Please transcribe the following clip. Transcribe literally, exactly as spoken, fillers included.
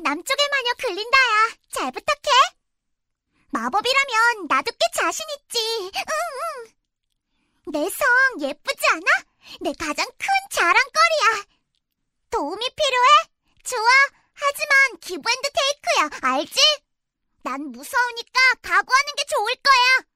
남쪽의 마녀 글린다야. 잘 부탁해. 마법이라면 나도 꽤 자신 있지. 응, 응. 내 성 예쁘지 않아? 내 가장 큰 자랑거리야. 도움이 필요해? 좋아. 하지만 기브 앤드 테이크야. 알지? 난 무서우니까 각오하는 게 좋을 거야.